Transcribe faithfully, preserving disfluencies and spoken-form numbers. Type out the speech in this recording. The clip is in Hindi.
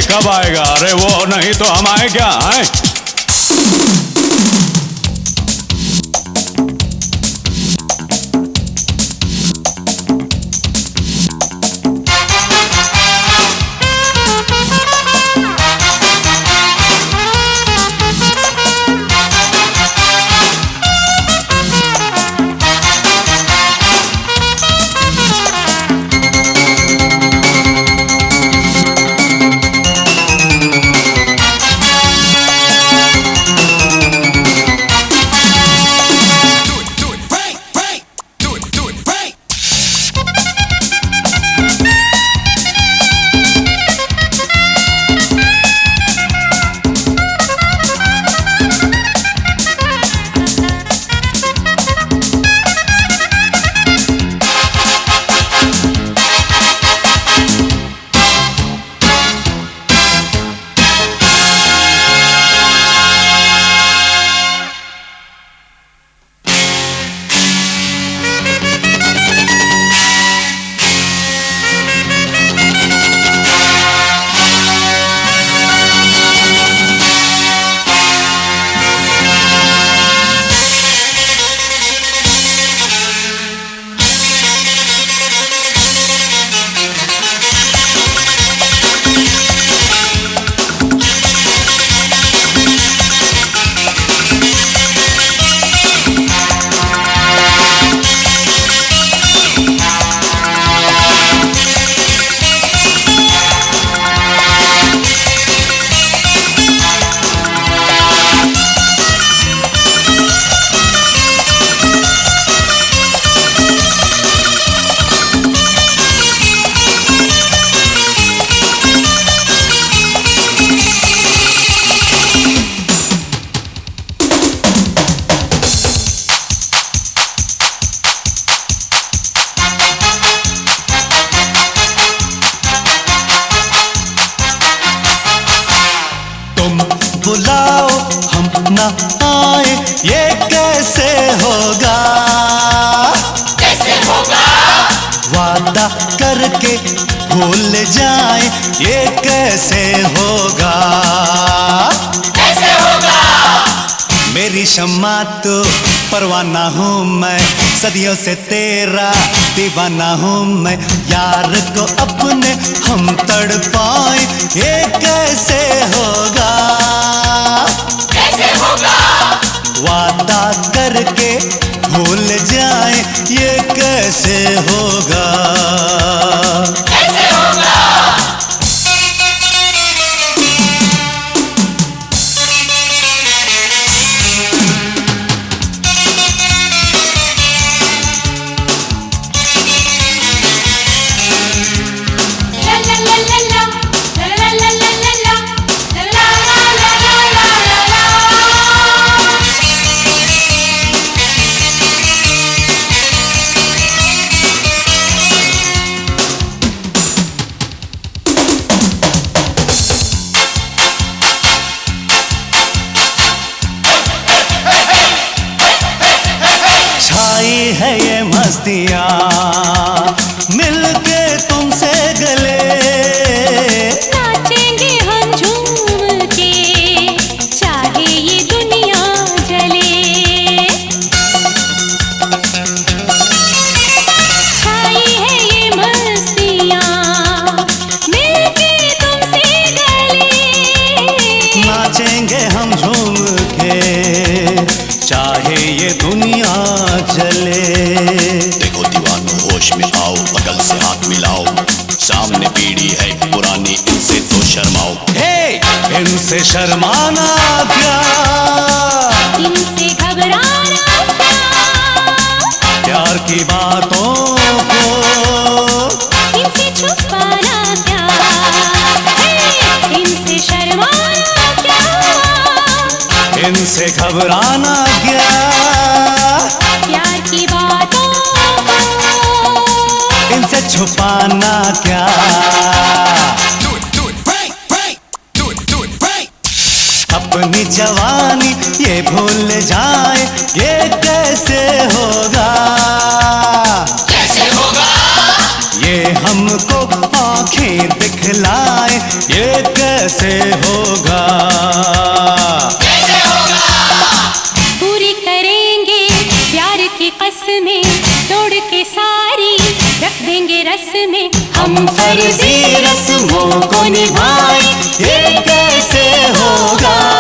कब आएगा? अरे वो नहीं तो हम आए क्या? आए बुलाओ हम ना आए, ये कैसे होगा? कैसे होगा? वादा करके भूल जाए, ये कैसे होगा? कैसे होगा? मेरी शम्मा तो परवाना हूँ मैं, सदियों से तेरा दीवाना हूँ मैं। यार को अपने हम तड़पाए, ये कैसे होगा? कैसे होगा? वादा करके भूल जाए, ये कैसे होगा? कैसे होगा? है ये मस्तियाँ मिलके तुमसे गले, नाचेंगे हम झूम के, चाहे ये दुनिया जले। छाई है ये मस्तियाँ मिलके तुमसे गले, नाचेंगे हम झूम के, चाहे ये दुनिया चले। देखो दीवानो होश में आओ, अकल से हाथ मिलाओ, सामने पीढ़ी है पुरानी, इनसे तो शर्माओ। हे इनसे शर्माना क्या, इनसे घबराना क्या, प्यार की बातों को इनसे छुपाना क्या, इनसे शर्माना क्या, इनसे घबराना क्या, प्यार की बातों को इनसे छुपाना क्या। अपनी जवानी ये भूल जाए, ये कैसे होगा? कैसे होगा? ये हमको आंखें दिखलाए, ये कैसे के सारी रख देंगे रस में हम फर्जी रस्मों को निभाए, ये कैसे होगा?